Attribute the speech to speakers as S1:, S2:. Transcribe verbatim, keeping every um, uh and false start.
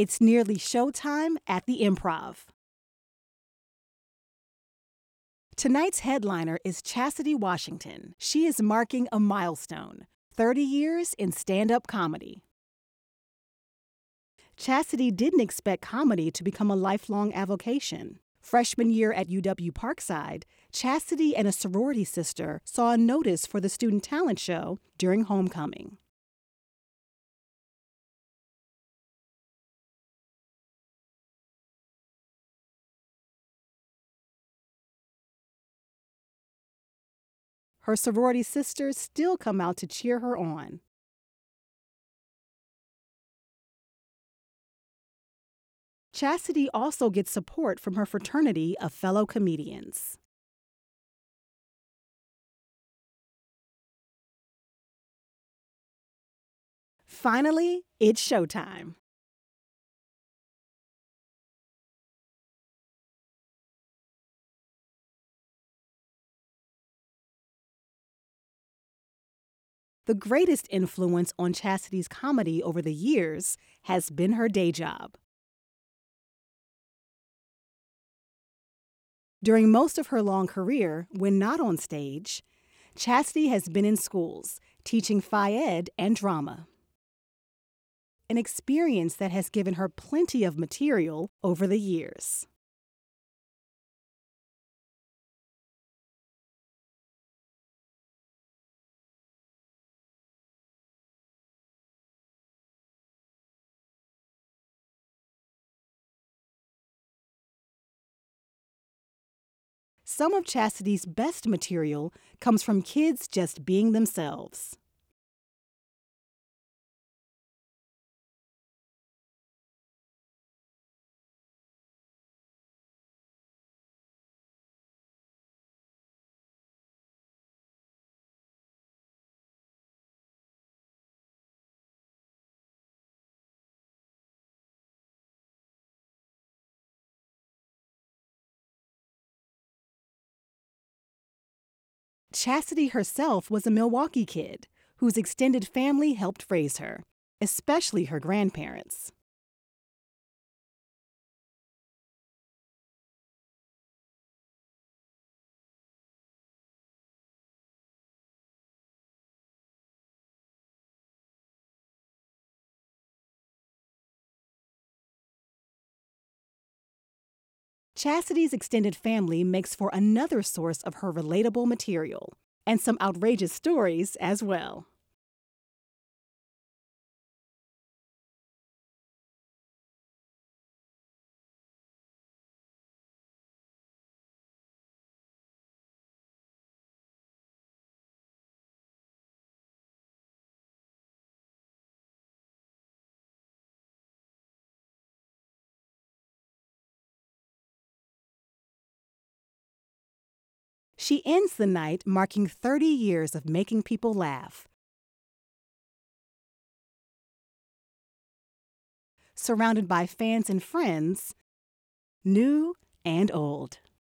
S1: It's nearly showtime at the Improv. Tonight's headliner is Chastity Washington. She is marking a milestone, thirty years in stand-up comedy. Chastity didn't expect comedy to become a lifelong avocation. Freshman year at U W Parkside, Chastity and a sorority sister saw a notice for the student talent show during homecoming. Her sorority sisters still come out to cheer her on. Chastity also gets support from her fraternity of fellow comedians. Finally, it's showtime. The greatest influence on Chastity's comedy over the years has been her day job. During most of her long career, when not on stage, Chastity has been in schools, teaching Phi Ed and drama. An experience that has given her plenty of material over the years. Some of Chastity's best material comes from kids just being themselves. Chastity herself was a Milwaukee kid whose extended family helped raise her, especially her grandparents. Chastity's extended family makes for another source of her relatable material, and some outrageous stories as well. She ends the night marking thirty years of making people laugh, surrounded by fans and friends, new and old.